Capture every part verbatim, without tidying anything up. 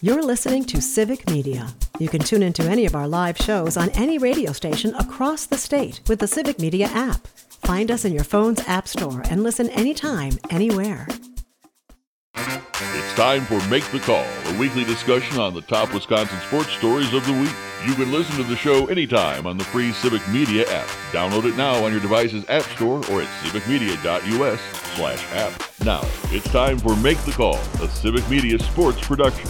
You're listening to Civic Media. You can tune into any of our live shows on any radio station across the state with the Civic Media app. Find us in your phone's app store and listen anytime, anywhere. It's time for Make the Call, a weekly discussion on the top Wisconsin sports stories of the week. You can listen to the show anytime on the free Civic Media app. Download it now on your device's app store or at civicmedia.us slash app. Now, it's time for Make the Call, a Civic Media sports production.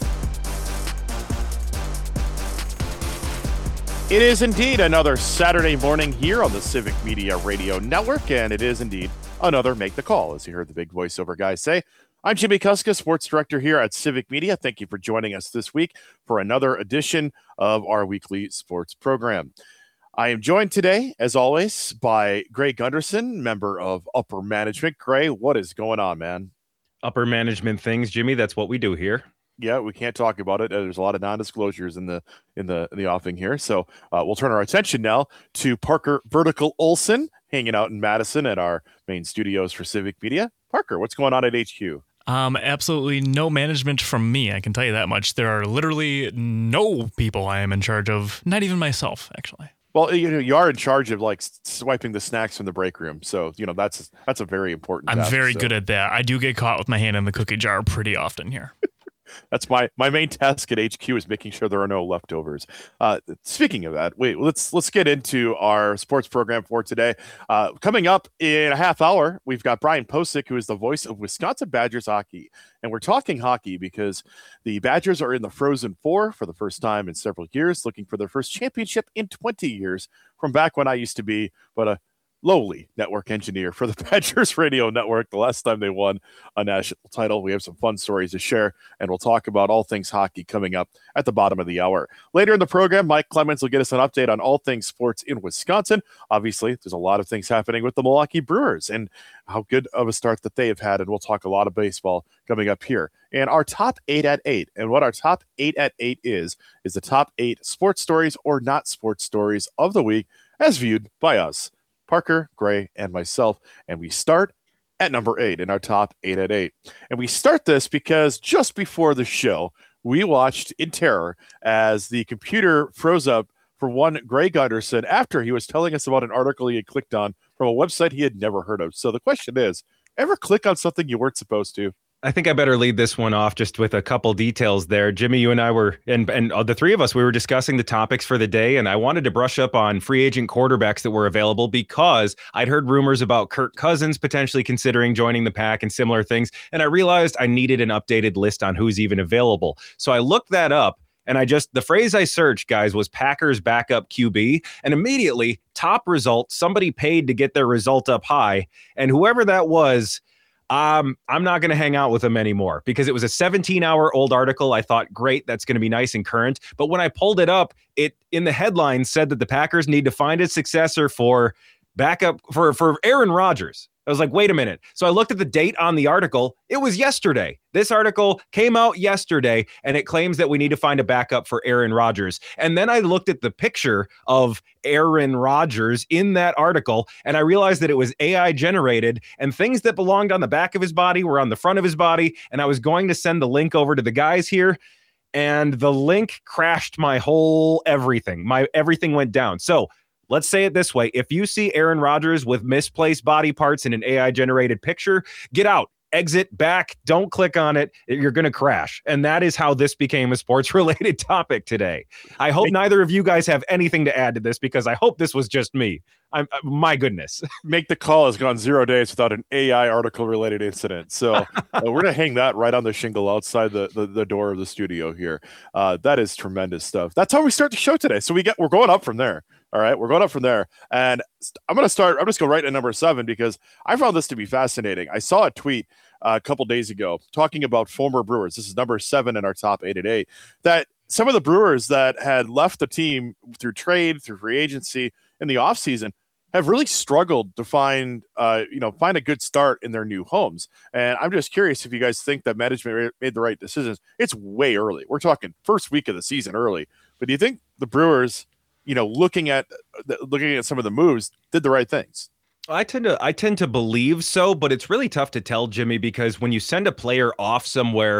It is indeed another Saturday morning here on the Civic Media Radio Network, and it is indeed another Make the Call, as you heard the big voiceover guy say. I'm Jimmy Kuska, sports director here at Civic Media. Thank you for joining us this week for another edition of our weekly sports program. I am joined today, as always, by Gray Gunderson, member of Upper Management. Gray, what is going on, man? Upper management things, Jimmy. That's what we do here. Yeah, we can't talk about it. There's a lot of non-disclosures in the in the in the offing here. So uh, we'll turn our attention now to Parker Vertical Olson, hanging out in Madison at our main studios for Civic Media. Parker, what's going on at H Q? Um, absolutely no management from me. I can tell you that much. There are literally no people I am in charge of. Not even myself, actually. Well, you know, you are in charge of like swiping the snacks from the break room, so you know that's that's a very important. I'm task, very so. good at that. I do get caught with my hand in the cookie jar pretty often here. That's my my main task at H Q is making sure there are no leftovers. Uh, speaking of that, wait, let's let's get into our sports program for today. Uh, coming up in a half hour, we've got Brian Posick, who is the voice of Wisconsin Badgers hockey, and we're talking hockey because the Badgers are in the Frozen Four for the first time in several years, looking for their first championship in twenty years, from back when I used to be, but a lowly network engineer for the Badgers Radio Network. The last time they won a national title. We have some fun stories to share, and we'll talk about all things hockey coming up at the bottom of the hour. Later in the program, Mike Clemens will get us an update on all things sports in Wisconsin. Obviously, there's a lot of things happening with the Milwaukee Brewers and how good of a start that they have had, and we'll talk a lot of baseball coming up here. And our top eight at eight, and what our top eight at eight is, is the top eight sports stories or not sports stories of the week as viewed by us, Parker, Gray, and myself. And we start at number eight in our top eight at eight. And we start this because just before the show, we watched in terror as the computer froze up for one Gray Gunderson after he was telling us about an article he had clicked on from a website he had never heard of. So the question is, ever click on something you weren't supposed to? I think I better lead this one off just with a couple details there. Jimmy, you and I were, and and the three of us, we were discussing the topics for the day, and I wanted to brush up on free agent quarterbacks that were available because I'd heard rumors about Kirk Cousins potentially considering joining the Pack and similar things, and I realized I needed an updated list on who's even available. So I looked that up, and I just, the phrase I searched, guys, was Packers backup Q B, and immediately, top result, somebody paid to get their result up high, and whoever that was, Um, I'm not going to hang out with them anymore because it was a seventeen hour old article. I thought, great, that's going to be nice and current. But when I pulled it up, it in the headline said that the Packers need to find a successor for backup for, for Aaron Rodgers. I was like, wait a minute. So I looked at the date on the article. It was yesterday. This article came out yesterday, and it claims that we need to find a backup for Aaron Rodgers. And then I looked at the picture of Aaron Rodgers in that article, and I realized that it was A I generated, and things that belonged on the back of his body were on the front of his body. And I was going to send the link over to the guys here, and the link crashed my whole everything. My everything went down. So let's say it this way. If you see Aaron Rodgers with misplaced body parts in an A I-generated picture, get out, exit, back, don't click on it. You're going to crash. And that is how this became a sports-related topic today. I hope neither of you guys have anything to add to this because I hope this was just me. I'm, uh, my goodness. Make the Call has gone zero days without an A I article-related incident. So uh, we're going to hang that right on the shingle outside the, the, the door of the studio here. Uh, that is tremendous stuff. That's how we start the show today. So we get we're going up from there. All right, we're going up from there. And I'm going to start, I'm just going right at number seven because I found this to be fascinating. I saw a tweet uh, a couple days ago talking about former Brewers. This is number seven in our top eight at eight. That some of the Brewers that had left the team through trade, through free agency in the offseason have really struggled to find, uh, you know, find a good start in their new homes. And I'm just curious if you guys think that management made the right decisions. It's way early. We're talking first week of the season early. But do you think the Brewers, you know, looking at looking at some of the moves, did the right things? I tend to I tend to believe so, but it's really tough to tell, Jimmy, because when you send a player off somewhere,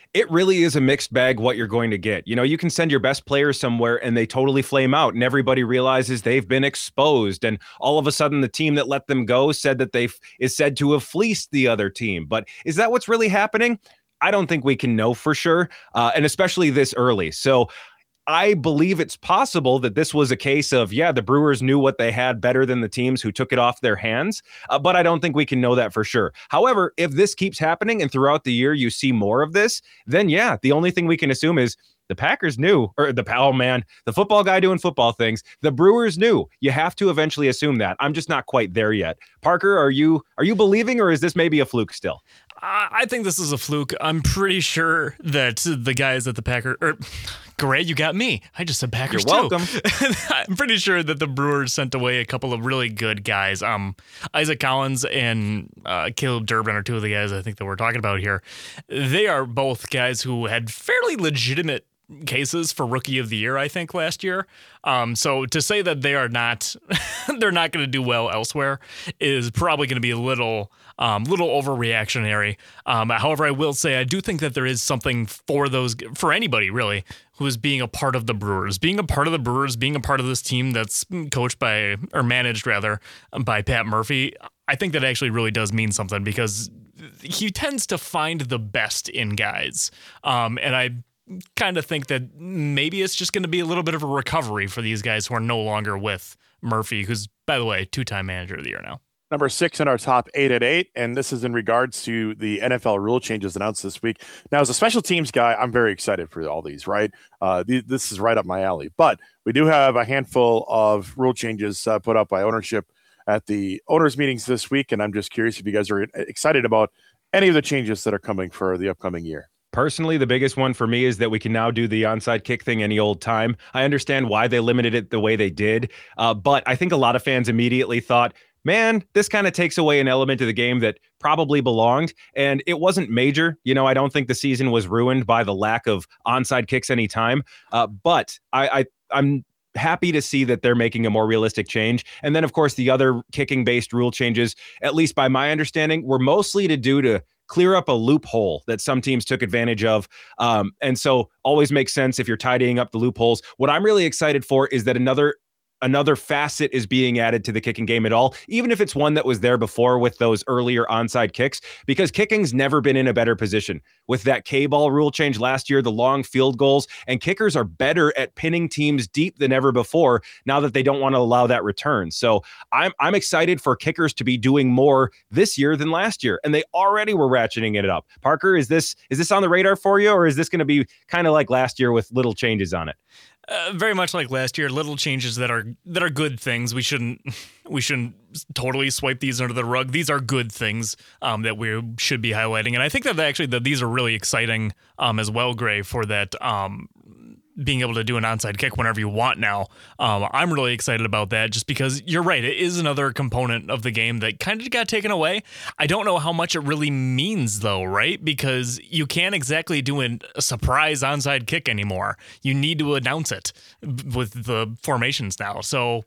it really is a mixed bag what you're going to get. You know, you can send your best players somewhere and they totally flame out and everybody realizes they've been exposed. And all of a sudden the team that let them go said that they is said to have fleeced the other team. But is that what's really happening? I don't think we can know for sure, uh, and especially this early. So I believe it's possible that this was a case of, yeah, the Brewers knew what they had better than the teams who took it off their hands, uh, but I don't think we can know that for sure. However, if this keeps happening and throughout the year you see more of this, then yeah, the only thing we can assume is the Packers knew, or the, oh man, the football guy doing football things, the Brewers knew. You have to eventually assume that. I'm just not quite there yet. Parker, are you are you believing, or is this maybe a fluke still? I think this is a fluke. I'm pretty sure that the guys at the Packers, or Gray, you got me. I just said Packers You're welcome. too. I'm pretty sure that the Brewers sent away a couple of really good guys. Um, Isaac Collins and uh, Caleb Durbin are two of the guys I think that we're talking about here. They are both guys who had fairly legitimate cases for Rookie of the Year, I think, last year. Um, so to say that they are not, they're not going to do well elsewhere is probably going to be a little, um, little overreactionary. Um, however, I will say I do think that there is something for those, for anybody really, who is being a part of the Brewers, being a part of the Brewers, being a part of this team that's coached by, or managed rather, by Pat Murphy. I think that actually really does mean something because he tends to find the best in guys. Um, and I kind of think that maybe it's just going to be a little bit of a recovery for these guys who are no longer with Murphy, who's, by the way, two-time manager of the year now. Number six in our top eight at eight, and this is in regards to the N F L rule changes announced this week. Now, as a special teams guy, I'm very excited for all these, right? Uh, th- this is right up my alley. But we do have a handful of rule changes uh, put up by ownership at the owners' meetings this week, and I'm just curious if you guys are excited about any of the changes that are coming for the upcoming year. Personally, the biggest one for me is that we can now do the onside kick thing any old time. I understand why they limited it the way they did, uh, but I think a lot of fans immediately thought, man, this kind of takes away an element of the game that probably belonged, and it wasn't major. You know, I don't think the season was ruined by the lack of onside kicks anytime, uh, but I, I, I'm happy to see that they're making a more realistic change. And then, of course, the other kicking-based rule changes, at least by my understanding, were mostly to do to clear up a loophole that some teams took advantage of. Um, and so always makes sense if you're tidying up the loopholes. What I'm really excited for is that another another facet is being added to the kicking game at all, even if it's one that was there before with those earlier onside kicks, because kicking's never been in a better position. With that K-ball rule change last year, the long field goals, and kickers are better at pinning teams deep than ever before now that they don't want to allow that return. So I'm I'm excited for kickers to be doing more this year than last year, and they already were ratcheting it up. Parker, is this is this on the radar for you, or is this going to be kind of like last year with little changes on it? Uh, very much like last year, little changes that are that are good things. We shouldn't we shouldn't totally swipe these under the rug. These are good things um, that we should be highlighting, and I think that actually that these are really exciting um, as well, Gray, for that. Um, being able to do an onside kick whenever you want now. Um, I'm really excited about that just because you're right. It is another component of the game that kind of got taken away. I don't know how much it really means though, right? Because you can't exactly do an, a surprise onside kick anymore. You need to announce it with the formations now. So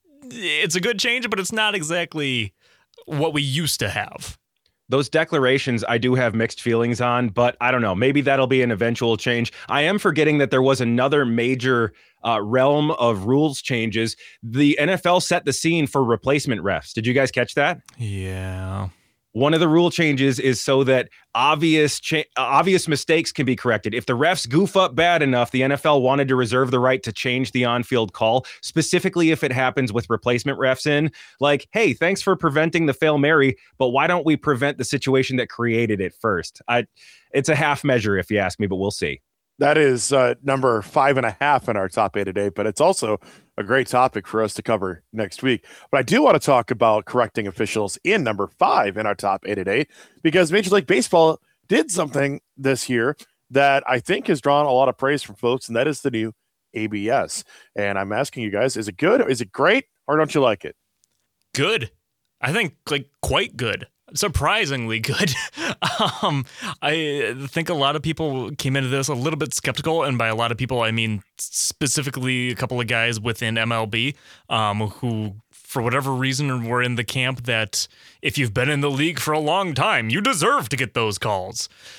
it's a good change, but it's not exactly what we used to have. Those declarations I do have mixed feelings on, but I don't know. Maybe that'll be an eventual change. I am forgetting that there was another major uh, realm of rules changes. The N F L set the scene for replacement refs. Did you guys catch that? Yeah. One of the rule changes is so that obvious cha- obvious mistakes can be corrected. If the refs goof up bad enough, the N F L wanted to reserve the right to change the on-field call, specifically if it happens with replacement refs in. Like, hey, thanks for preventing the Hail Mary, but why don't we prevent the situation that created it first? I, it's a half measure if you ask me, but we'll see. That is uh, number five and a half in our top eight today, but it's also a great topic for us to cover next week. But I do want to talk about correcting officials in number five in our top eight at eight, because Major League Baseball did something this year that I think has drawn a lot of praise from folks, and that is the new A B S. And I'm asking you guys, is it good? Is it great? Or don't you like it? Good. I think like quite good. Surprisingly good. um, I think a lot of people came into this a little bit skeptical, and by a lot of people, I mean specifically a couple of guys within M L B um, who, for whatever reason, were in the camp that if you've been in the league for a long time, you deserve to get those calls.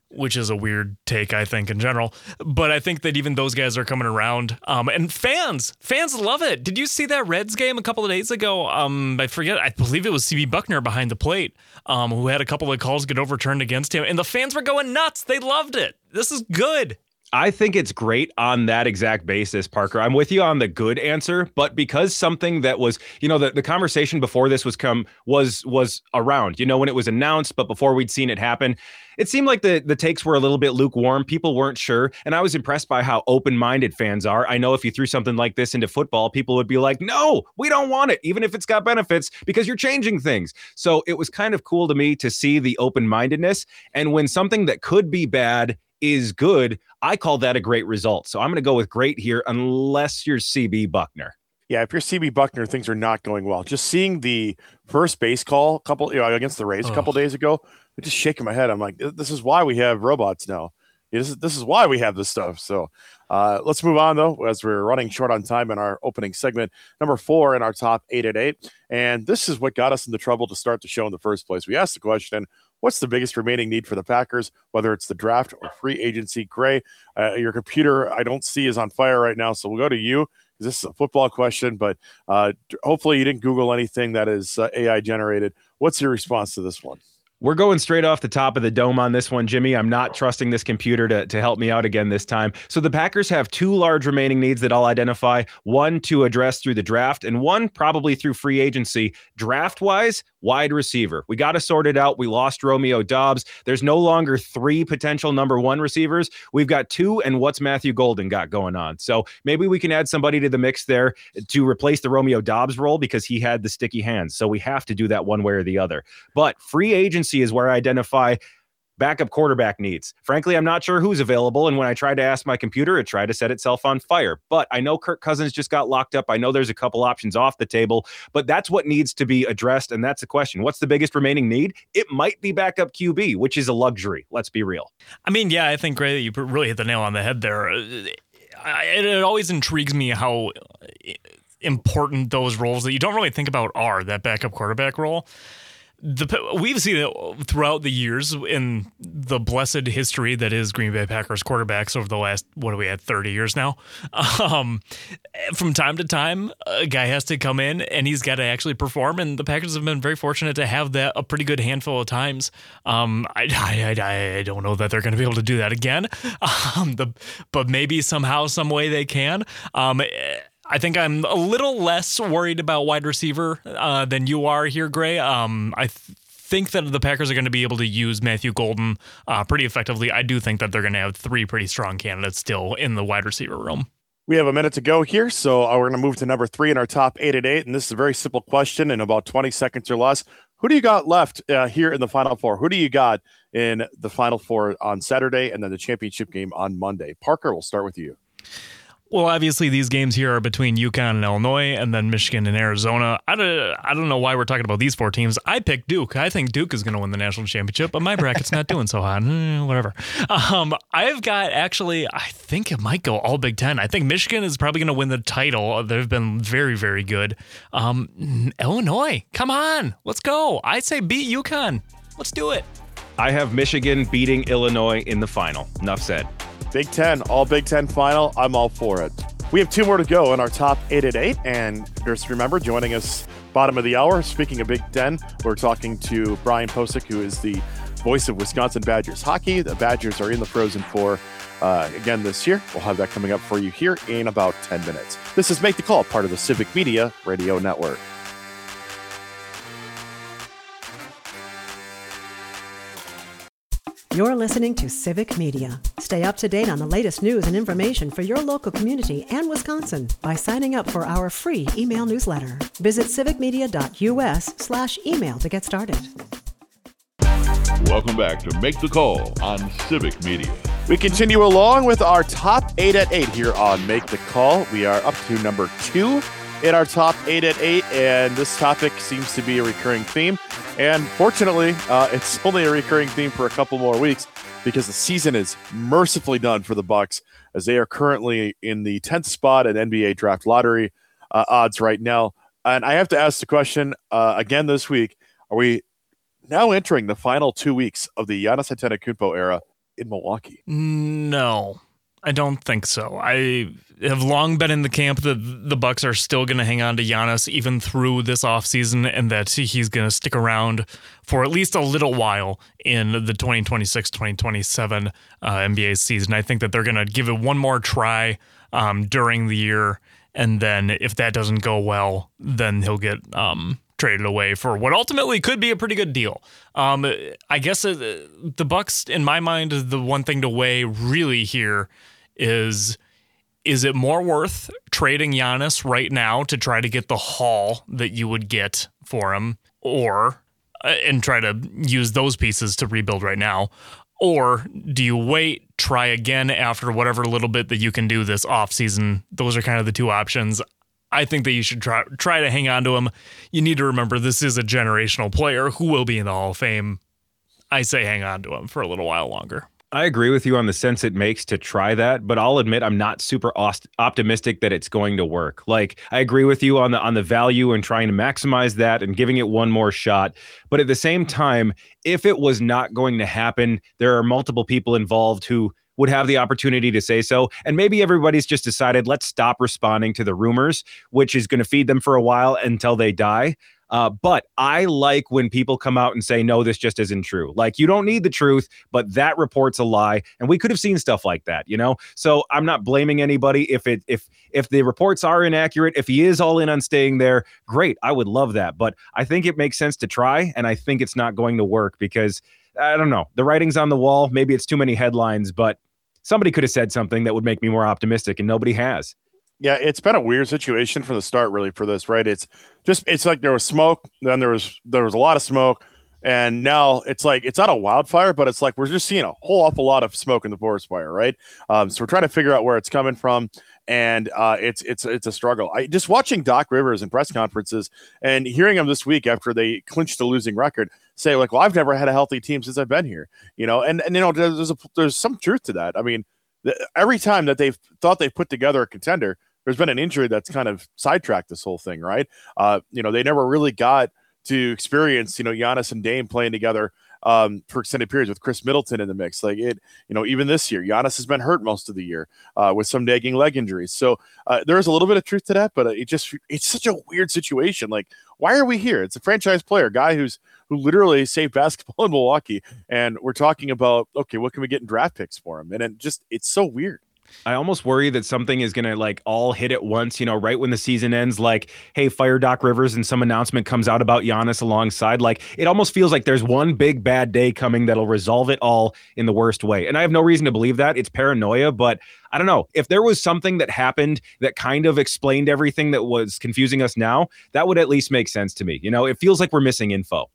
which is a weird take, I think, in general. But I think that even those guys are coming around. Um, and fans, fans love it. Did you see that Reds game a couple of days ago? Um, I forget, I believe it was C B Buckner behind the plate, um, who had a couple of calls get overturned against him. And the fans were going nuts. They loved it. This is good. I think it's great on that exact basis, Parker. I'm with you on the good answer, but because something that was, you know, the, the conversation before this was come was was around, you know, when it was announced, but before we'd seen it happen, it seemed like the, the takes were a little bit lukewarm. People weren't sure. And I was impressed by how open-minded fans are. I know if you threw something like this into football, people would be like, no, we don't want it, even if it's got benefits, because you're changing things. So it was kind of cool to me to see the open-mindedness. And when something that could be bad is good, I call that a great result. So I'm going to go with great here, unless you're C B Buckner. Yeah, if you're C B Buckner, things are not going well. Just seeing the first base call a couple, you know, against the Rays oh. a couple days ago, I'm just shaking my head. I'm like, this is why we have robots now. This is, this is why we have this stuff. So uh, let's move on, though, as we're running short on time in our opening segment. Number four in our top eight at eight. And this is what got us into trouble to start the show in the first place. We asked the question, what's the biggest remaining need for the Packers, whether it's the draft or free agency? Gray, uh, your computer, I don't see, is on fire right now, so we'll go to you. This is a football question, but uh, hopefully you didn't Google anything that is uh, A I generated. What's your response to this one? We're going straight off the top of the dome on this one, Jimmy. I'm not trusting this computer to, to help me out again this time. So the Packers have two large remaining needs that I'll identify, one to address through the draft and one probably through free agency. Draft-wise, wide receiver. We got to sort it out. We lost Romeo Doubs. There's no longer three potential number one receivers. We've got two, and what's Matthew Golden got going on? So maybe we can add somebody to the mix there to replace the Romeo Doubs role because he had the sticky hands. So we have to do that one way or the other. But free agency is where I identify backup quarterback needs. Frankly, I'm not sure who's available, and when I tried to ask my computer, it tried to set itself on fire. But I know Kirk Cousins just got locked up. I know there's a couple options off the table, but that's what needs to be addressed, and that's the question. What's the biggest remaining need? It might be backup Q B, which is a luxury. Let's be real. I mean, yeah, I think, Gray, that you really hit the nail on the head there. It, it always intrigues me how important those roles that you don't really think about are, that backup quarterback role. The, we've seen it throughout the years in the blessed history that is Green Bay Packers quarterbacks over the last, what do we had, thirty years now? Um, from time to time, a guy has to come in and he's got to actually perform, and the Packers have been very fortunate to have that a pretty good handful of times. Um, I, I, I, I don't know that they're going to be able to do that again, um, the, but maybe somehow, some way they can. Um, I think I'm a little less worried about wide receiver uh, than you are here, Gray. Um, I th- think that the Packers are going to be able to use Matthew Golden uh, pretty effectively. I do think that they're going to have three pretty strong candidates still in the wide receiver room. We have a minute to go here, so uh, we're going to move to number three in our top eight at eight, and this is a very simple question in about twenty seconds or less. Who do you got left uh, here in the Final Four? Who do you got in the Final Four on Saturday and then the championship game on Monday? Parker, we'll start with you. Well, obviously, these games here are between UConn and Illinois and then Michigan and Arizona. I don't, I don't know why we're talking about these four teams. I picked Duke. I think Duke is going to win the national championship, but my bracket's not doing so hot. Eh, whatever. Um, I've got actually, I think it might go all Big Ten. I think Michigan is probably going to win the title. They've been very, very good. Um, Illinois, come on. Let's go. I say beat UConn. Let's do it. I have Michigan beating Illinois in the final. Enough said. Big Ten, all Big Ten final. I'm all for it. We have two more to go in our top eight at eight. And just remember, joining us bottom of the hour, speaking of Big Ten, we're talking to Brian Posick, who is the voice of Wisconsin Badgers hockey. The Badgers are in the Frozen Four uh, again this year. We'll have that coming up for you here in about ten minutes. This is Make the Call, part of the Civic Media Radio Network. You're listening to Civic Media. Stay up to date on the latest news and information for your local community and Wisconsin by signing up for our free email newsletter. Visit civicmedia.us slash email to get started. Welcome back to Make the Call on Civic Media. We continue along with our top eight at eight here on Make the Call. We are up to number two in our top eight at eight, and this topic seems to be a recurring theme. And fortunately, uh, it's only a recurring theme for a couple more weeks because the season is mercifully done for the Bucs, as they are currently in the tenth spot in N B A draft lottery uh, odds right now. And I have to ask the question uh, again this week: are we now entering the final two weeks of the Giannis Antetokounmpo era? in Milwaukee? No, I don't think so. I have long been in the camp that the Bucks are still going to hang on to Giannis even through this offseason, and that he's going to stick around for at least a little while in the twenty twenty-six twenty twenty-seven uh, N B A season. I think that they're going to give it one more try um, during the year, and then if that doesn't go well, then he'll get um, traded away for what ultimately could be a pretty good deal. Um, I guess uh, the Bucks, in my mind, the one thing to weigh really here is, is it more worth trading Giannis right now to try to get the haul that you would get for him, or uh, and try to use those pieces to rebuild right now? Or do you wait, try again after whatever little bit that you can do this offseason? Those are kind of the two options. I think that you should try try to hang on to him. You need to remember this is a generational player who will be in the Hall of Fame. I say hang on to him for a little while longer. I agree with you on the sense it makes to try that, but I'll admit I'm not super ost- optimistic that it's going to work. Like, I agree with you on the on the value and trying to maximize that and giving it one more shot. But at the same time, if it was not going to happen, there are multiple people involved who would have the opportunity to say so. And maybe everybody's just decided, let's stop responding to the rumors, which is going to feed them for a while until they die. Uh, but I like when people come out and say, no, this just isn't true. Like, you don't need the truth, but that report's a lie. And we could have seen stuff like that, you know? So I'm not blaming anybody. If it, if, if the reports are inaccurate, if he is all in on staying there, great. I would love that. But I think it makes sense to try. And I think it's not going to work because I don't know, the writing's on the wall. Maybe it's too many headlines, but somebody could have said something that would make me more optimistic, and nobody has. Yeah, it's been a weird situation from the start, really, for this, right? It's just, it's like there was smoke, then there was there was a lot of smoke, and now it's like, it's not a wildfire, but it's like we're just seeing a whole awful lot of smoke in the forest fire, right? Um, so we're trying to figure out where it's coming from, and uh, it's it's it's a struggle. I just watching Doc Rivers in press conferences and hearing him this week after they clinched the losing record say, like, well, I've never had a healthy team since I've been here, you know, and and you know, there's a, there's some truth to that. I mean, the, every time that they've thought they've put together a contender, there's been an injury that's kind of sidetracked this whole thing, right? Uh, you know, they never really got to experience, you know, Giannis and Dame playing together um, for extended periods with Chris Middleton in the mix. Like it, you know, even this year, Giannis has been hurt most of the year uh, with some nagging leg injuries. So uh, there is a little bit of truth to that, but it just, it's such a weird situation. Like, why are we here? It's a franchise player, guy who's, who literally saved basketball in Milwaukee. And we're talking about, okay, what can we get in draft picks for him? And it just, it's so weird. I almost worry that something is going to like all hit at once, you know, right when the season ends, like, hey, fire Doc Rivers, and some announcement comes out about Giannis alongside. Like, it almost feels like there's one big bad day coming that'll resolve it all in the worst way. And I have no reason to believe that. It's paranoia, but I don't know. If there was something that happened that kind of explained everything that was confusing us now, that would at least make sense to me. You know, it feels like we're missing info.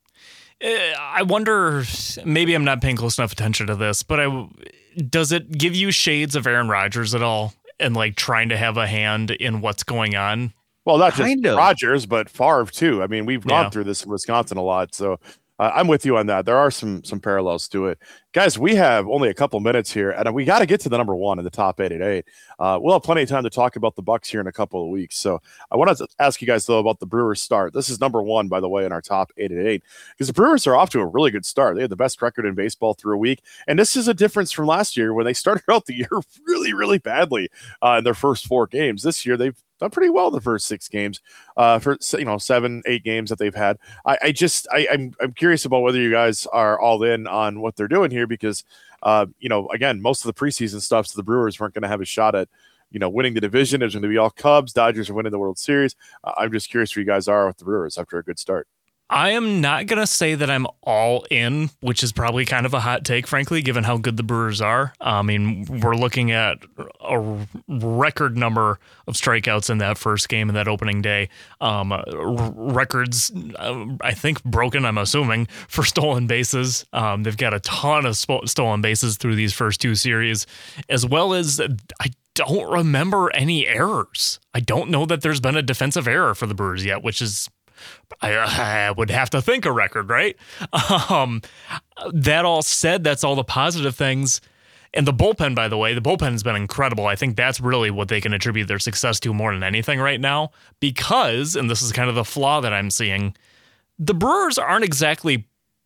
I wonder, maybe I'm not paying close enough attention to this, but I, does it give you shades of Aaron Rodgers at all, and like trying to have a hand in what's going on? Well, not just Kind of. Rodgers, but Favre too. I mean, we've gone Yeah. through this in Wisconsin a lot, so uh, I'm with you on that. There are some some parallels to it, guys. We have only a couple minutes here, and we got to get to the number one in the top eight at eight. Uh, we'll have plenty of time to talk about the Bucks here in a couple of weeks. So I want to ask you guys though about the Brewers' start. This is number one, by the way, in our top eight at eight, because the Brewers are off to a really good start. They had the best record in baseball through a week, and this is a difference from last year when they started out the year really, really badly uh, in their first four games. This year they've done pretty well the first six games, uh, for you know seven, eight games that they've had. I, I just I, I'm I'm curious about whether you guys are all in on what they're doing here, because uh, you know again, most of the preseason stuff, so the Brewers weren't going to have a shot at you know winning the division. It was going to be all Cubs. Dodgers are winning the World Series. Uh, I'm just curious where you guys are with the Brewers after a good start. I am not going to say that I'm all in, which is probably kind of a hot take, frankly, given how good the Brewers are. I mean, we're looking at a record number of strikeouts in that first game in that opening day. Um, r- records, uh, I think, broken, I'm assuming, for stolen bases. Um, they've got a ton of sp- stolen bases through these first two series, as well as I don't remember any errors. I don't know that there's been a defensive error for the Brewers yet, which is I, I would have to think a record, right? Um, that all said, that's all the positive things. And the bullpen, by the way, the bullpen has been incredible. I think that's really what they can attribute their success to more than anything right now, because, and this is kind of the flaw that I'm seeing, the Brewers aren't exactly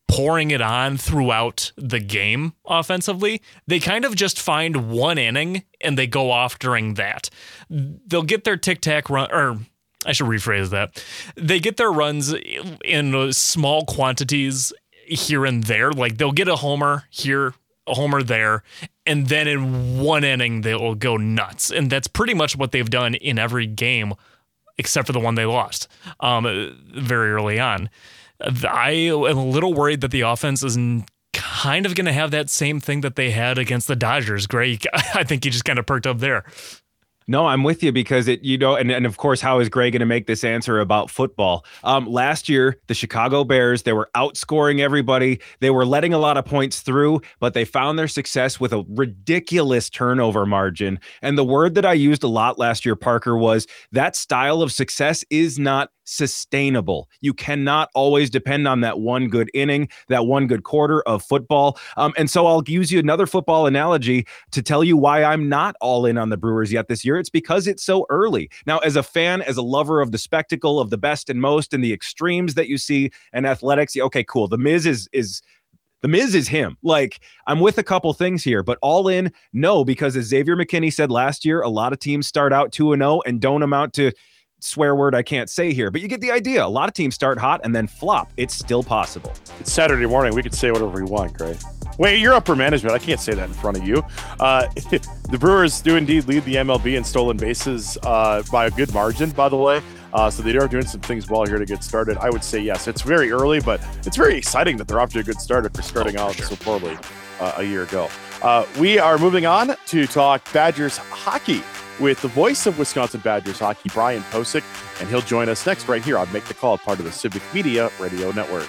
pouring it on throughout the game offensively. They kind of just find one inning and they go off during that. They'll get their tic-tac run, or I should rephrase that. They get their runs in small quantities here and there. Like they'll get a homer here, a homer there, and then in one inning they'll go nuts. And that's pretty much what they've done in every game except for the one they lost um, very early on. I am a little worried that the offense is kind of going to have that same thing that they had against the Dodgers. Greg, I think he just kind of perked up there. No, I'm with you because it, you know, and, and of course, how is Greg going to make this answer about football? Um, last year, the Chicago Bears, they were outscoring everybody. They were letting a lot of points through, but they found their success with a ridiculous turnover margin. And the word that I used a lot last year, Parker, was that style of success is not sustainable. You cannot always depend on that one good inning, that one good quarter of football. Um, and so I'll use you another football analogy to tell you why I'm not all in on the Brewers yet this year. It's because it's so early. Now, as a fan, as a lover of the spectacle of the best and most and the extremes that you see in athletics, okay, cool. The Miz is is The Miz is him. Like, I'm with a couple things here, but all in, no, because as Xavier McKinney said last year, a lot of teams start out two and oh and don't amount to swear word I can't say here, but you get the idea. A lot of teams start hot and then flop. It's still possible. It's Saturday morning. We can say whatever we want, Gray. Wait, you're upper management. I can't say that in front of you. Uh, the Brewers do indeed lead the M L B in stolen bases uh, by a good margin, by the way. Uh, so they are doing some things well here to get started. I would say yes. It's very early, but it's very exciting that they're off to a good start after starting oh, out sure. so poorly uh, a year ago. Uh, we are moving on to talk Badgers hockey with the voice of Wisconsin Badgers hockey, Brian Posick, and he'll join us next right here on Make the Call, part of the Civic Media Radio Network.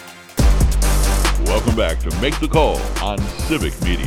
Welcome back to Make the Call on Civic Media.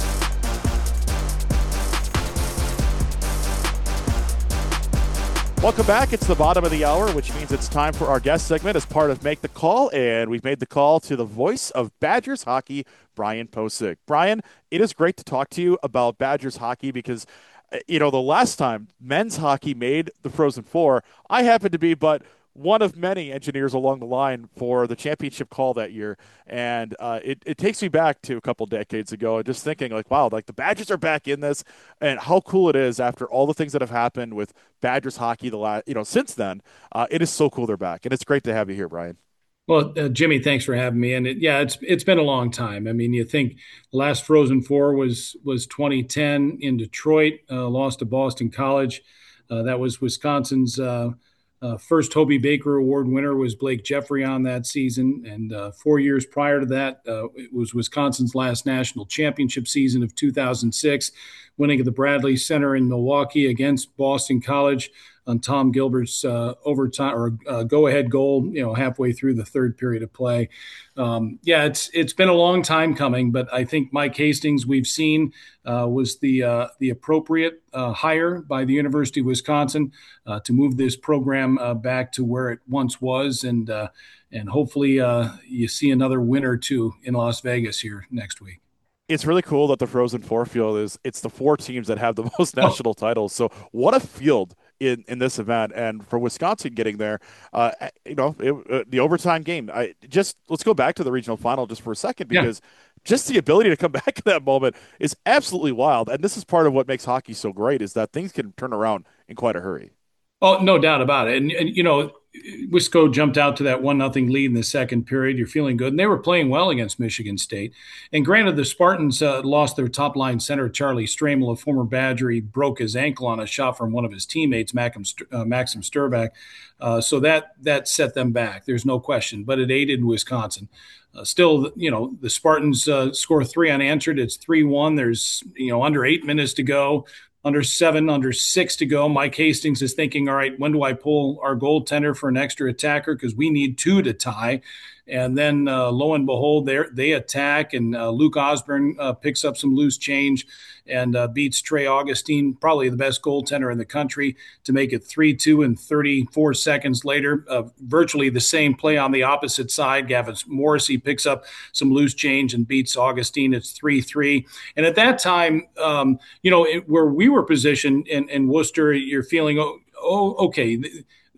Welcome back. It's the bottom of the hour, which means it's time for our guest segment as part of Make the Call, and we've made the call to the voice of Badgers hockey, Brian Posick. Brian, it is great to talk to you about Badgers hockey because you know, the last time men's hockey made the Frozen Four, I happened to be but one of many engineers along the line for the championship call that year. And uh, it, it takes me back to a couple decades ago and just thinking like, wow, like the Badgers are back in this and how cool it is after all the things that have happened with Badgers hockey the last, you know, since then. Uh, it is so cool they're back. And it's great to have you here, Brian. Well, uh, Jimmy, thanks for having me. And it, yeah, it's it's been a long time. I mean, you think the last Frozen Four was was twenty ten in Detroit, uh, lost to Boston College. Uh, that was Wisconsin's uh, uh, first Hobey Baker Award winner was Blake Jeffrey on that season. And uh, four years prior to that, uh, it was Wisconsin's last national championship season of two thousand six, winning at the Bradley Center in Milwaukee against Boston College on Tom Gilbert's uh, overtime or uh, go-ahead goal, you know, halfway through the third period of play. Um, yeah, it's it's been a long time coming, but I think Mike Hastings, we've seen, uh, was the uh, the appropriate uh, hire by the University of Wisconsin uh, to move this program uh, back to where it once was, and uh, and hopefully uh, you see another win or two in Las Vegas here next week. It's really cool that the Frozen Four field is it's the four teams that have the most national oh. titles. So what a field in, in this event, and for Wisconsin getting there, uh, you know, it, uh, the overtime game. I just let's go back to the regional final just for a second because yeah. just the ability to come back in that moment is absolutely wild. And this is part of what makes hockey so great is that things can turn around in quite a hurry. Oh, no doubt about it. And, and you know, Wisco jumped out to that one nothing lead in the second period. You're feeling good. And they were playing well against Michigan State. And granted, the Spartans uh, lost their top line center, Charlie Stramel, a former Badger. He broke his ankle on a shot from one of his teammates, Maxim, uh, Maxim Sturback. Uh, so that that set them back. There's no question. But it aided Wisconsin. Uh, still, you know, the Spartans uh, score three unanswered. It's three one. There's, you know, under eight minutes to go. Under seven, under six to go. Mike Hastings is thinking, all right, when do I pull our goaltender for an extra attacker? Because we need two to tie. And then uh, lo and behold, they attack, and uh, Luke Osborne uh, picks up some loose change and uh, beats Trey Augustine, probably the best goaltender in the country, to make it three two and thirty-four seconds later. Uh, virtually the same play on the opposite side. Gavin Morrissey picks up some loose change and beats Augustine. It's three three. And at that time, um, you know, it, where we were positioned in, in Worcester, you're feeling, oh, oh okay,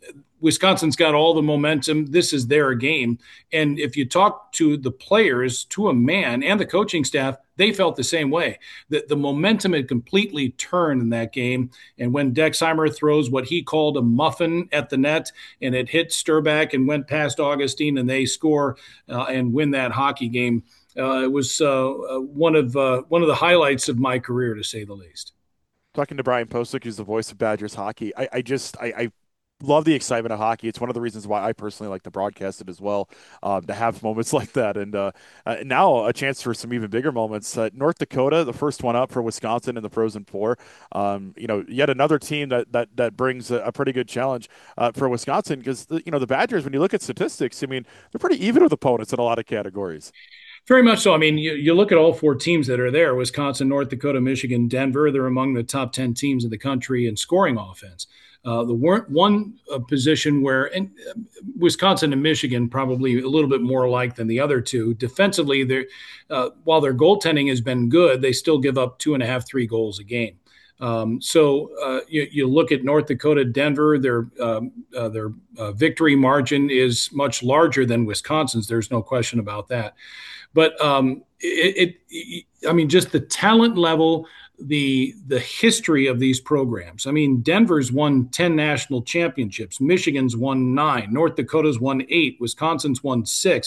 Wisconsin's got all the momentum. This is their game. And if you talk to the players, to a man, and the coaching staff, they felt the same way. The, the momentum had completely turned in that game. And when Dexheimer throws what he called a muffin at the net, and it hit Sturback and went past Augustine, and they score uh, and win that hockey game, uh, it was uh, one of uh, one of the highlights of my career, to say the least. Talking to Brian Posick, who's the voice of Badgers hockey, I, I just I, I love the excitement of hockey. It's one of the reasons why I personally like to broadcast it as well, um, to have moments like that. And uh, uh, now a chance for some even bigger moments. Uh, North Dakota, the first one up for Wisconsin in the Frozen Four. Um, you know, yet another team that that that brings a, a pretty good challenge uh, for Wisconsin, because you know the Badgers, when you look at statistics, I mean they're pretty even with opponents in a lot of categories. Very much so. I mean, you, you look at all four teams that are there: Wisconsin, North Dakota, Michigan, Denver. They're among the top ten teams in the country in scoring offense. Uh, the one uh, position where and uh, Wisconsin and Michigan probably a little bit more alike than the other two. Defensively, they're, uh, while their goaltending has been good, they still give up two and a half, three goals a game. Um, so uh, you, you look at North Dakota, Denver, their um, uh, their uh, victory margin is much larger than Wisconsin's. There's no question about that. But um, it, it, I mean, just the talent level, the the history of these programs. I mean, Denver's won ten national championships. Michigan's won nine. North Dakota's won eight. Wisconsin's won six.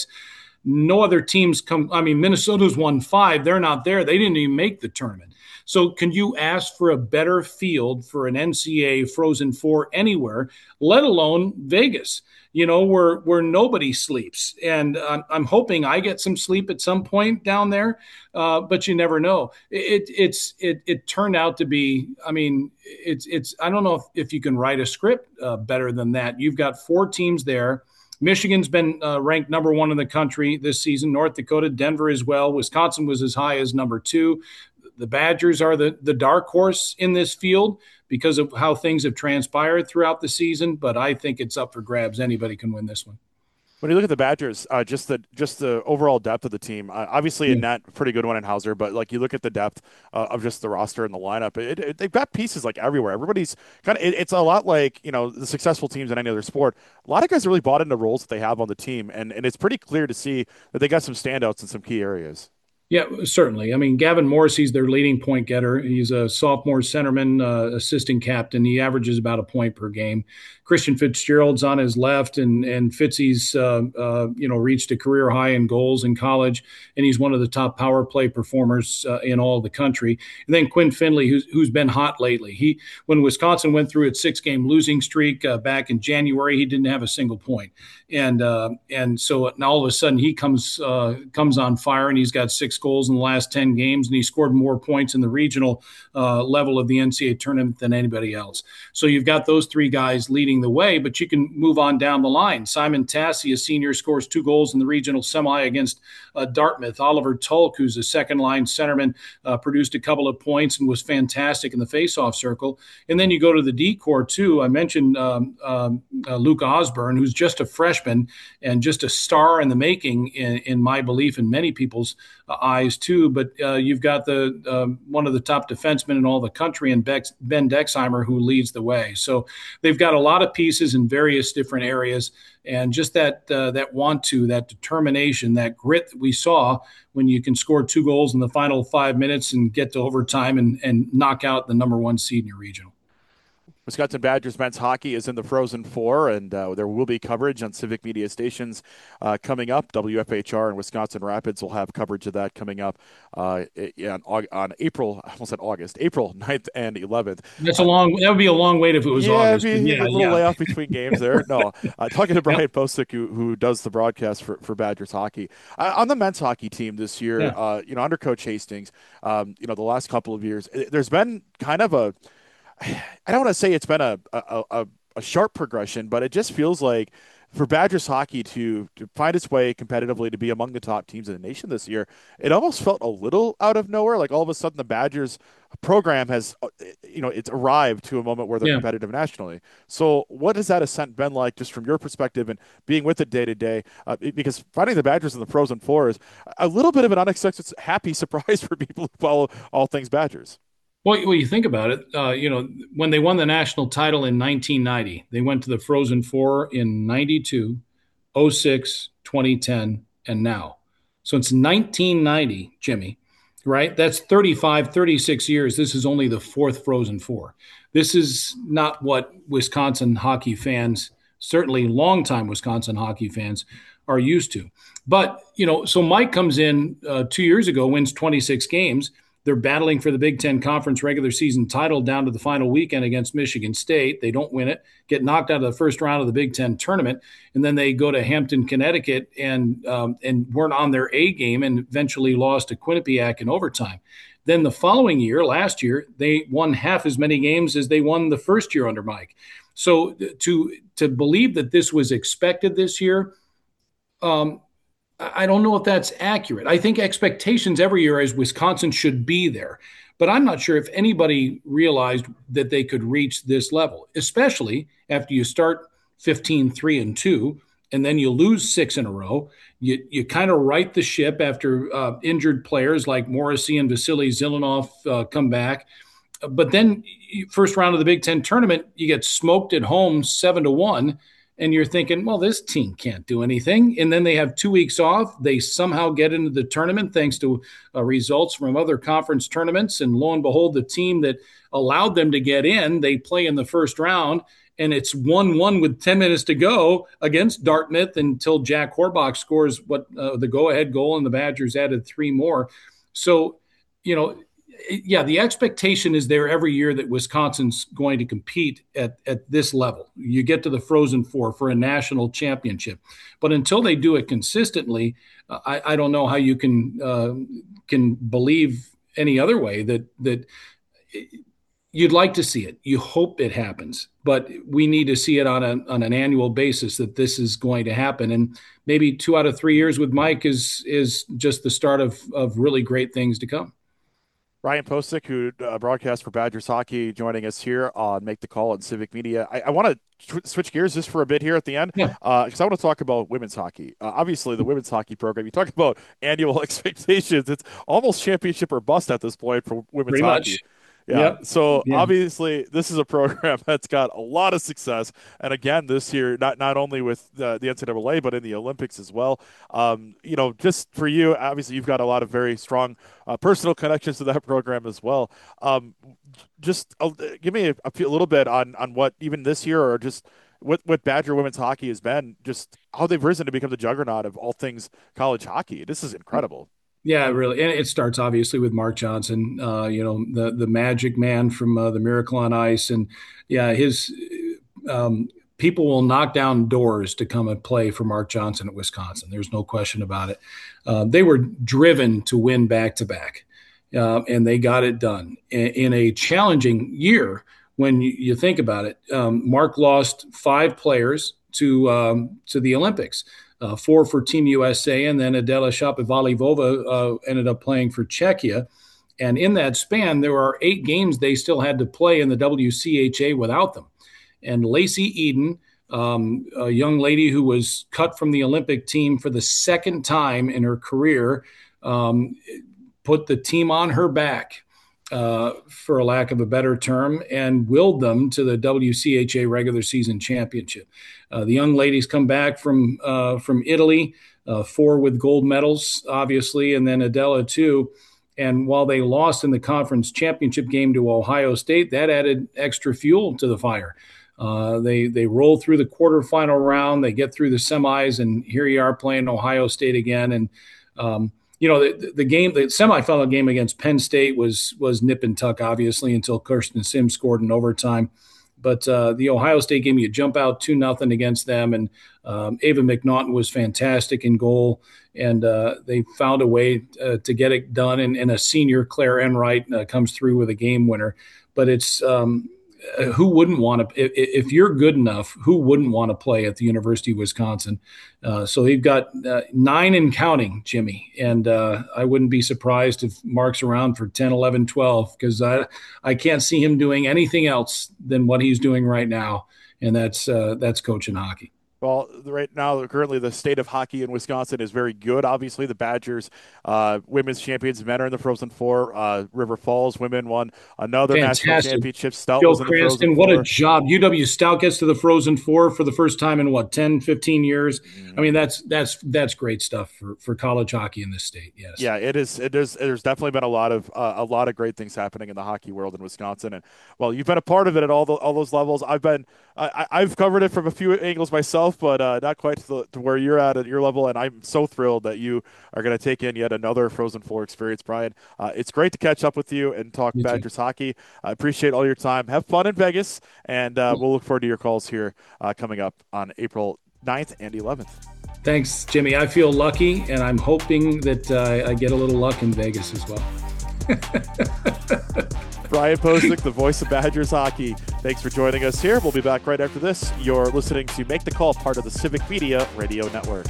No other teams come. I mean, Minnesota's won five. They're not there. They didn't even make the tournament. So can you ask for a better field for an N C A A Frozen Four anywhere, let alone Vegas, you know, where where nobody sleeps? And I'm, I'm hoping I get some sleep at some point down there, uh, but you never know. It it's it it turned out to be. I mean, it's it's. I don't know if, if you can write a script uh, better than that. You've got four teams there. Michigan's been uh, ranked number one in the country this season. North Dakota, Denver as well. Wisconsin was as high as number two. The Badgers are the, the dark horse in this field because of how things have transpired throughout the season, but I think it's up for grabs. Anybody can win this one. When you look at the Badgers, uh, just the just the overall depth of the team, uh, obviously a net, pretty good one in Hauser, but like you look at the depth uh, of just the roster and the lineup, it, it, they've got pieces like everywhere. Everybody's kind of, it, it's a lot like, you know, the successful teams in any other sport. A lot of guys really bought into roles that they have on the team, and, and it's pretty clear to see that they got some standouts in some key areas. Yeah, certainly. I mean, Gavin Morrissey's their leading point getter. He's a sophomore centerman, uh, assistant captain. He averages about a point per game. Christian Fitzgerald's on his left, and and Fitzy's uh, uh, you know reached a career high in goals in college, and he's one of the top power play performers uh, in all the country. And then Quinn Finley, who's who's been hot lately. He when Wisconsin went through its six game losing streak uh, back in January, he didn't have a single point, and uh, and so now all of a sudden he comes uh, comes on fire, and he's got six goals in the last ten games, and he scored more points in the regional uh, level of the N C A A tournament than anybody else. So you've got those three guys leading the way, but you can move on down the line. Simon Tassi, a senior, scores two goals in the regional semi against uh, Dartmouth. Oliver Tulk, who's a second-line centerman, uh, produced a couple of points and was fantastic in the face-off circle. And then you go to the D-Corps, too. I mentioned um, um, uh, Luke Osborne, who's just a freshman and just a star in the making, in, in my belief, in many people's uh, eyes, too. But uh, you've got the uh, one of the top defensemen in all the country, and Bex, Ben Dexheimer, who leads the way. So they've got a lot of pieces in various different areas, and just that uh, that want to, that determination, that grit that we saw when you can score two goals in the final five minutes and get to overtime and, and knock out the number one seed in your regional. Wisconsin Badgers men's hockey is in the Frozen Four, and uh, there will be coverage on Civic Media stations uh, coming up. W F H R and Wisconsin Rapids will have coverage of that coming up uh, on, on April, I almost said August, April ninth and eleventh. That's a long, that would be a long wait if it was yeah, August. It'd be yeah, a little yeah. layoff between games there. No, uh, talking to Brian yep. Posick, who, who does the broadcast for, for Badgers hockey. Uh, on the men's hockey team this year, yeah. uh, you know, under Coach Hastings, um, you know, the last couple of years, there's been kind of a, I don't want to say it's been a, a, a, a sharp progression, but it just feels like for Badgers hockey to, to find its way competitively to be among the top teams in the nation this year, it almost felt a little out of nowhere. Like all of a sudden the Badgers program has, you know, it's arrived to a moment where they're yeah. competitive nationally. So what has that ascent been like just from your perspective and being with it day to day? Uh, because finding the Badgers in the Frozen Four is a little bit of an unexpected happy surprise for people who follow all things Badgers. Well, well, you think about it, uh, you know, when they won the national title in nineteen ninety, they went to the Frozen Four in ninety-two, oh six, twenty ten, and now. So it's nineteen ninety, Jimmy, right? That's thirty-five, thirty-six years. This is only the fourth Frozen Four. This is not what Wisconsin hockey fans, certainly longtime Wisconsin hockey fans, are used to. But, you know, so Mike comes in uh, two years ago, wins twenty-six games. They're battling for the Big Ten Conference regular season title down to the final weekend against Michigan State. They don't win it, get knocked out of the first round of the Big Ten tournament, and then they go to Hampton, Connecticut, and um, and weren't on their A game and eventually lost to Quinnipiac in overtime. Then the following year, last year, they won half as many games as they won the first year under Mike. So to to believe that this was expected this year, um, I don't know if that's accurate. I think expectations every year is Wisconsin should be there. But I'm not sure if anybody realized that they could reach this level, especially after you start fifteen three and two, and then you lose six in a row. You you kind of right the ship after uh, injured players like Morrissey and Vasily Zilanov uh, come back. But then first round of the Big Ten tournament, you get smoked at home seven to one. And you're thinking, well, this team can't do anything. And then they have two weeks off. They somehow get into the tournament thanks to uh, results from other conference tournaments. And lo and behold, the team that allowed them to get in, they play in the first round. And it's one one with ten minutes to go against Dartmouth until Jack Horbach scores what uh, the go-ahead goal, and the Badgers added three more. So, you know, yeah, the expectation is there every year that Wisconsin's going to compete at, at this level. You get to the Frozen Four for a national championship. But until they do it consistently, uh, I, I don't know how you can uh, can believe any other way that that you'd like to see it. You hope it happens. But we need to see it on, a, on an annual basis that this is going to happen. And maybe two out of three years with Mike is, is just the start of, of really great things to come. Ryan Posick, who uh, broadcasts for Badgers hockey, joining us here on Make the Call at Civic Media. I, I want to tr- switch gears just for a bit here at the end, because yeah. uh, I want to talk about women's hockey. Uh, obviously, the women's hockey program, you talk about annual expectations. It's almost championship or bust at this point for women's Pretty hockey. Much. Yeah. Yep. So yeah. obviously this is a program that's got a lot of success. And again, this year, not, not only with uh, the N C double A, but in the Olympics as well. Um, you know, just for you, obviously you've got a lot of very strong uh, personal connections to that program as well. Um, just uh, give me a, a little bit on, on what even this year, or just what, what Badger women's hockey has been, just how they've risen to become the juggernaut of all things college hockey. This is incredible. Yeah, really. And it starts obviously with Mark Johnson, uh, you know, the, the magic man from uh, the Miracle on Ice. And yeah, his um, people will knock down doors to come and play for Mark Johnson at Wisconsin. There's no question about it. Uh, they were driven to win back to back, uh, and they got it done in, in a challenging year. When you, you think about it, um, Mark lost five players to um, to the Olympics. Uh, four for Team U S A, and then Adela Shapovalov uh, ended up playing for Czechia. And in that span, there are eight games they still had to play in the W C H A without them. And Lacey Eden, um, a young lady who was cut from the Olympic team for the second time in her career, um, put the team on her back, uh, for a lack of a better term, and willed them to the W C H A regular season championship. Uh, the young ladies come back from uh, from Italy, uh, four with gold medals, obviously, and then Adela too. And while they lost in the conference championship game to Ohio State, that added extra fuel to the fire. Uh, they they roll through the quarterfinal round, they get through the semis, and here you are playing Ohio State again. And um, you know the, the game, the semifinal game against Penn State was was nip and tuck, obviously, until Kirsten Sims scored in overtime. But uh, the Ohio State game, you jump out two nothing against them, and um, Ava McNaughton was fantastic in goal, and uh, they found a way uh, to get it done. And, and a senior, Claire Enright, uh, comes through with a game winner. But it's um, who wouldn't want to? If, if you're good enough, who wouldn't want to play at the University of Wisconsin? Uh, so they've got uh, nine and counting, Jimmy. And uh, I wouldn't be surprised if Mark's around for ten, eleven, twelve, because I, I can't see him doing anything else than what he's doing right now, and that's uh, that's coaching hockey. Well, right now, currently, the state of hockey in Wisconsin is very good. Obviously, the Badgers, uh, women's champions, men are in the Frozen Four. Uh, River Falls women won another Fantastic. national championship. Stout Joe was in the Cranston, Frozen what Four. a job. U W Stout gets to the Frozen Four for the first time in, what, ten, fifteen years? Mm-hmm. I mean, that's that's that's great stuff for, for college hockey in this state, yes. Yeah, it is. It is. There's definitely been a lot of uh, a lot of great things happening in the hockey world in Wisconsin. And, well, you've been a part of it at all, the, all those levels. I've been I, I've covered it from a few angles myself, but uh, not quite to, the, to where you're at at your level, and I'm so thrilled that you are going to take in yet another Frozen Four experience, Brian. Uh, it's great to catch up with you and talk you Badgers too. hockey. I appreciate all your time. Have fun in Vegas, and uh, we'll look forward to your calls here uh, coming up on April ninth and eleventh. Thanks, Jimmy. I feel lucky, and I'm hoping that uh, I get a little luck in Vegas as well. Brian Posick, the voice of Badgers hockey. Thanks for joining us here. We'll be back right after this. You're listening to Make the Call, part of the Civic Media Radio Network.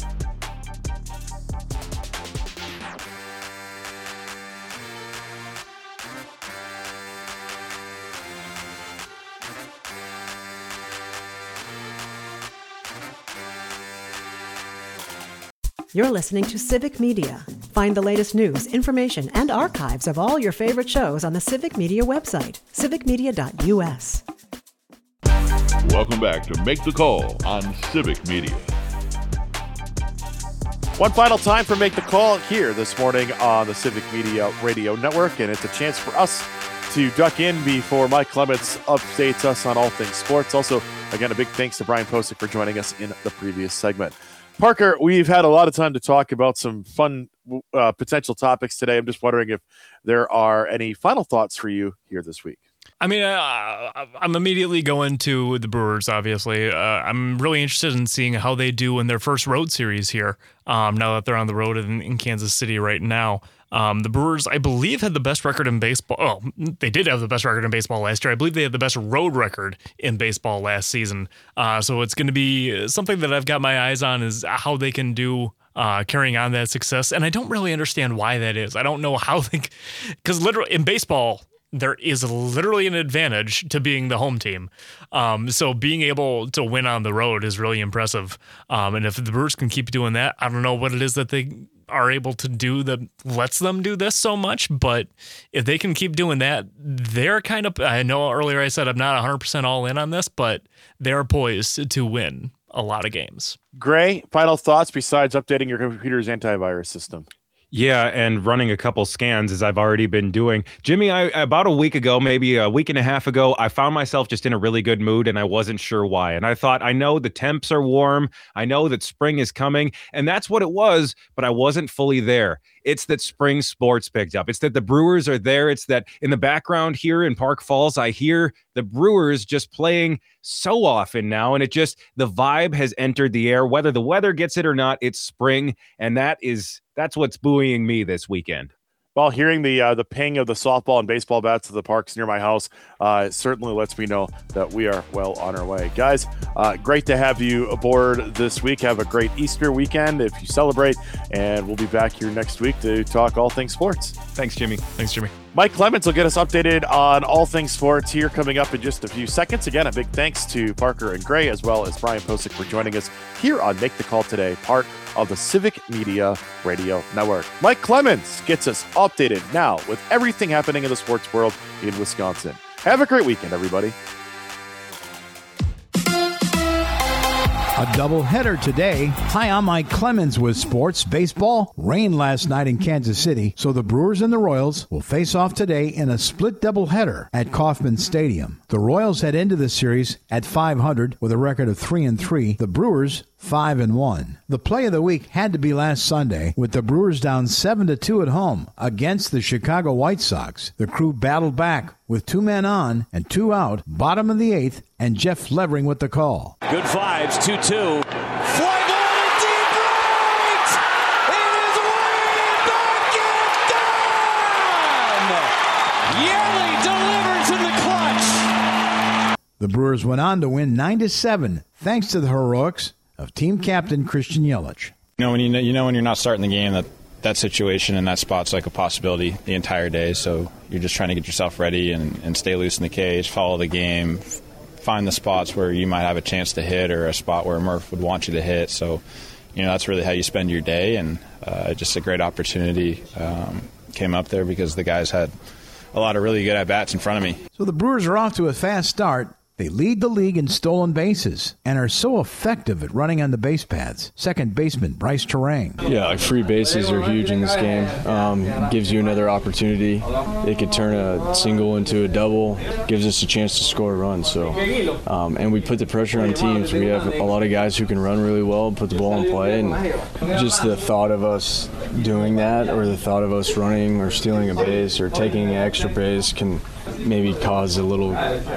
You're listening to Civic Media. Find the latest news, information, and archives of all your favorite shows on the Civic Media website, civic media dot u s. Welcome back to Make the Call on Civic Media. One final time for Make the Call here this morning on the Civic Media Radio Network, and it's a chance for us to duck in before Mike Clements updates us on all things sports. Also, again, a big thanks to Brian Posick for joining us in the previous segment. Parker, we've had a lot of time to talk about some fun uh, potential topics today. I'm just wondering if there are any final thoughts for you here this week. I mean, uh, I'm immediately going to the Brewers, obviously. Uh, I'm really interested in seeing how they do in their first road series here, um, now that they're on the road in, in Kansas City right now. Um, the Brewers, I believe, had the best record in baseball. Oh, they did have the best record in baseball last year. I believe they had the best road record in baseball last season. Uh, so it's going to be something that I've got my eyes on, is how they can do uh, carrying on that success. And I don't really understand why that is. I don't know how they, because literally in baseball, there is literally an advantage to being the home team. Um, so being able to win on the road is really impressive. Um, and if the Brewers can keep doing that, I don't know what it is that they are able to do that lets them do this so much, but if they can keep doing that, they're kind of, I know earlier I said I'm not one hundred percent all in on this, but they're poised to win a lot of games. Gray, final thoughts besides updating your computer's antivirus system? Yeah, and running a couple scans, as I've already been doing. Jimmy, I about a week ago, maybe a week and a half ago, I found myself just in a really good mood, and I wasn't sure why. And I thought, I know the temps are warm. I know that spring is coming, and that's what it was, but I wasn't fully there. It's that spring sports picked up. It's that the Brewers are there. It's that in the background here in Park Falls, I hear the Brewers just playing so often now, and it just, the vibe has entered the air. Whether the weather gets it or not, it's spring, and that is that's what's buoying me this weekend. Well, hearing the uh, the ping of the softball and baseball bats at the parks near my house uh, certainly lets me know that we are well on our way. Guys, uh, great to have you aboard this week. Have a great Easter weekend if you celebrate, and we'll be back here next week to talk all things sports. Thanks, Jimmy. Thanks, Jimmy. Mike Clements will get us updated on all things sports here coming up in just a few seconds. Again, a big thanks to Parker and Gray, as well as Brian Posick, for joining us here on Make the Call today, part of the Civic Media Radio Network. Mike Clements gets us updated now with everything happening in the sports world in Wisconsin. Have a great weekend, everybody. A doubleheader today. Hi, I'm Mike Clemens with sports. Baseball rained last night in Kansas City, so the Brewers and the Royals will face off today in a split doubleheader at Kauffman Stadium. The Royals head into the series at five hundred with a record of three and three. The Brewers five and one. The play of the week had to be last Sunday, with the Brewers down seven to two at home against the Chicago White Sox. The Crew battled back with two men on and two out, bottom of the eighth, and Jeff Levering with the call. Good vibes, two two. Fly ball to deep right! It is way back and gone! Yearly delivers in the clutch. The Brewers went on to win nine to seven, thanks to the heroics of team captain Christian Yelich. You know, when you know, you know when you're not starting the game, that that situation and that spot's like a possibility the entire day. So you're just trying to get yourself ready and, and stay loose in the cage, follow the game, f- find the spots where you might have a chance to hit or a spot where Murph would want you to hit. So, you know, that's really how you spend your day, and uh, just a great opportunity um, came up there because the guys had a lot of really good at-bats in front of me. So the Brewers are off to a fast start. They lead the league in stolen bases and are so effective at running on the base paths. Second baseman Bryce Terang. Yeah, like free bases are huge in this game. Um, gives you another opportunity. It could turn a single into a double. Gives us a chance to score a run. So, um, and we put the pressure on teams. We have a lot of guys who can run really well, put the ball in play, and just the thought of us doing that, or the thought of us running or stealing a base or taking an extra base, can maybe cause a little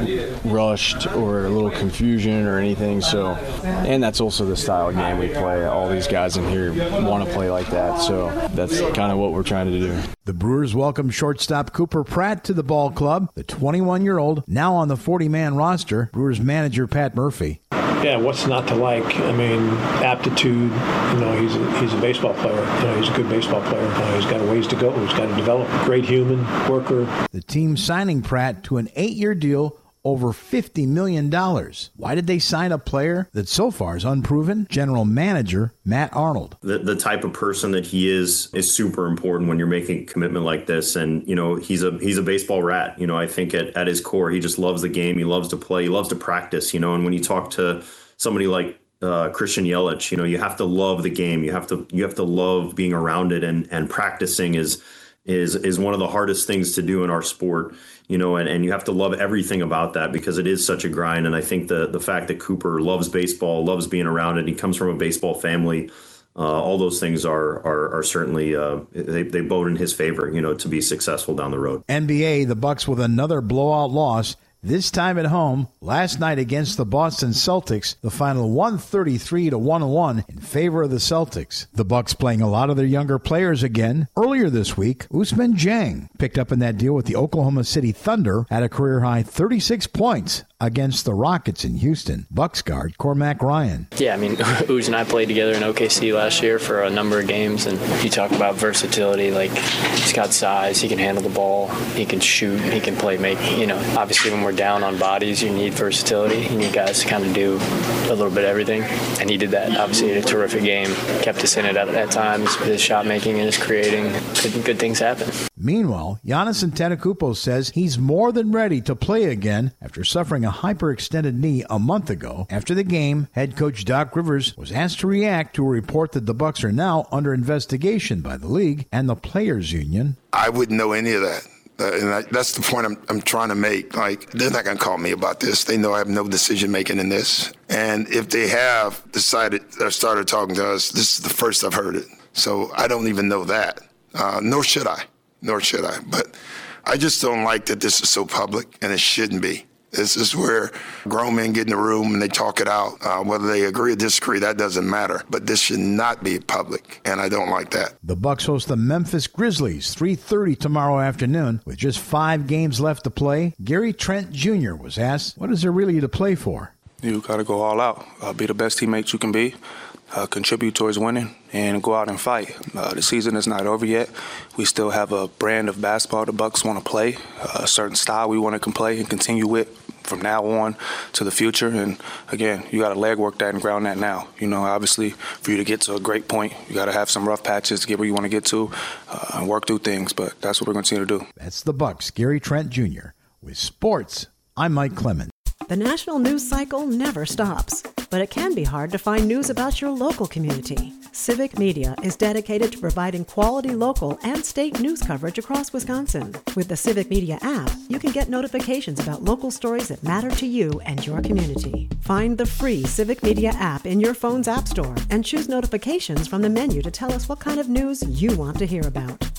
rushed or a little confusion or anything. So, and that's also the style of game we play. All these guys in here want to play like that. So that's kind of what we're trying to do. The Brewers welcome shortstop Cooper Pratt to the ball club. The twenty-one-year-old now on the forty-man roster. Brewers manager Pat Murphy. Yeah, what's not to like? I mean, aptitude. You know, he's a, he's a baseball player. You know, he's a good baseball player. You know, he's got a ways to go. He's got to develop. Great human, worker. The team signing Pratt to an eight-year deal, over fifty million dollars. Why did they sign a player that so far is unproven? General Manager Matt Arnold. The, the type of person that he is is super important when you're making a commitment like this. And, you know, he's a he's a baseball rat. You know, I think at, at his core, he just loves the game. He loves to play. He loves to practice, you know. And when you talk to somebody like uh, Christian Yelich, you know, you have to love the game. You have to you have to love being around it, and, and practicing is is is one of the hardest things to do in our sport. You know, and, and you have to love everything about that because it is such a grind. And I think the the fact that Cooper loves baseball, loves being around it, he comes from a baseball family, uh, all those things are are, are certainly uh, they they bode in his favor, you know, to be successful down the road. N B A, the Bucks with another blowout loss. This time at home, last night against the Boston Celtics, the final one thirty-three to one oh one in favor of the Celtics. The Bucks playing a lot of their younger players again. Earlier this week, Ousmane Dieng picked up in that deal with the Oklahoma City Thunder at a career-high thirty-six points against the Rockets in Houston. Bucks guard Cormac Ryan. Yeah, I mean, Ouz and I played together in O K C last year for a number of games, and you talk about versatility. Like, he's got size, he can handle the ball, he can shoot, he can play make. You know, obviously when we're down on bodies, you need versatility. You need guys to kind of do a little bit of everything, and he did that. Obviously, he had a terrific game, kept us in it at, at times with his shot making and his creating. Good, good things happen. Meanwhile, Giannis Antetokounmpo says he's more than ready to play again after suffering a hyperextended knee a month ago. After the game, head coach Doc Rivers was asked to react to a report that the Bucks are now under investigation by the league and the players' union. I wouldn't know any of that. Uh, and I, that's the point I'm, I'm trying to make. Like, they're not going to call me about this. They know I have no decision-making in this. And if they have decided or started talking to us, this is the first I've heard it. So I don't even know that. Uh, nor should I. Nor should I. But I just don't like that this is so public, and it shouldn't be. This is where grown men get in the room and they talk it out. Uh, whether they agree or disagree, that doesn't matter. But this should not be public, and I don't like that. The Bucks host the Memphis Grizzlies, three thirty tomorrow afternoon. With just five games left to play, Gary Trent Junior was asked, what is there really to play for? You got to go all out. Uh, be the best teammate you can be. Uh, contribute towards winning, and go out and fight. Uh, the season is not over yet. We still have a brand of basketball the Bucks want to play, uh, a certain style we want to play and continue with from now on to the future. And again, you got to leg work that and ground that now. You know, obviously, for you to get to a great point, you got to have some rough patches to get where you want to get to uh, and work through things. But that's what we're going to continue to do. That's the Bucks. Gary Trent Junior With sports, I'm Mike Clemens. The national news cycle never stops, but it can be hard to find news about your local community. Civic Media is dedicated to providing quality local and state news coverage across Wisconsin. With the Civic Media app, you can get notifications about local stories that matter to you and your community. Find the free Civic Media app in your phone's app store and choose notifications from the menu to tell us what kind of news you want to hear about.